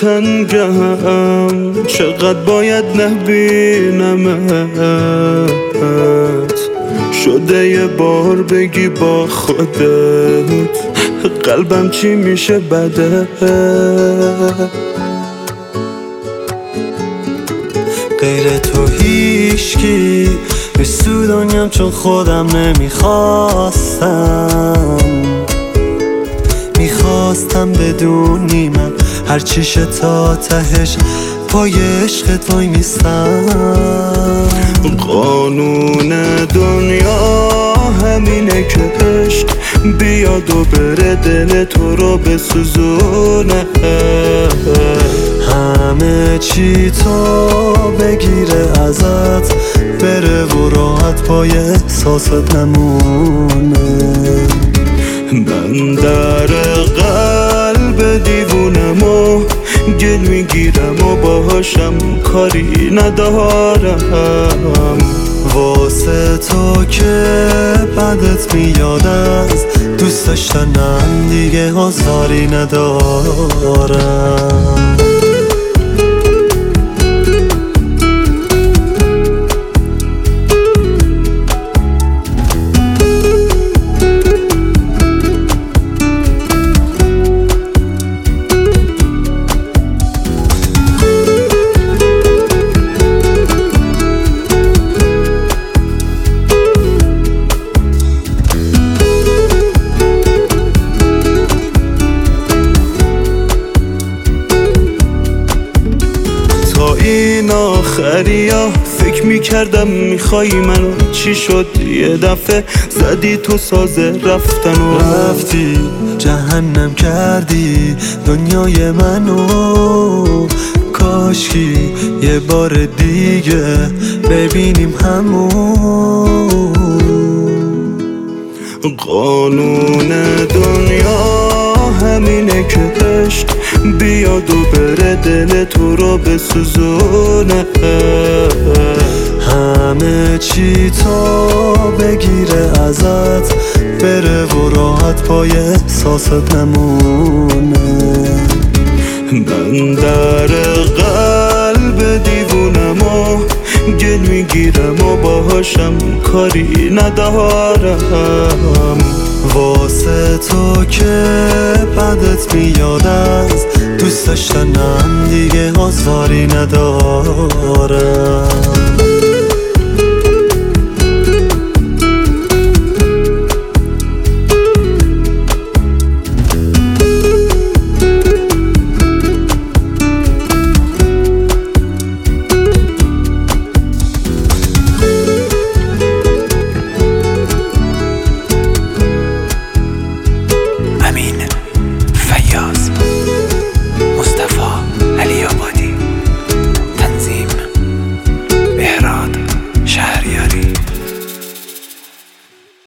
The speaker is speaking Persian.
تنگم، چقدر باید نبینمت. شده یه بار بگی با خودت قلبم چی میشه بده. غیر تو هیچکی نیست تو دنیام، چون خودم میخواستم بدونی من هر چیشه تا تهش پای عشقت وای میستم. قانون دنیا همینه که عشق بیاد و بره دل تو رو بسوزونه. همه چی تو بگیره ازت، بره و راحت پای احساست نمونه. من در قلب دیوونم و گل میگیرم و باهاشم کاری ندارم. واسه تو که بدت میاد از دوست داشتنم دیگه آزاری ندارم. این آخریا فکر میکردم میخوای منو، چی شد یه دفعه زدی تو سازه رفتن و رفتی جهنم کردی دنیای منو. کاشکی یه بار دیگه ببینیم همون. قانون دنیا همینه که عشق بیاد و بره دل تو رو بسوزونه. همه چی تو بگیره ازت، بره و راحت پای احساست نمونه. من در قلب دیوونم و گل میگیرم و باهاشم کاری ندارم. واسه تو که بدت میاد از دوست داشتنم دیگه آزاری ندارم.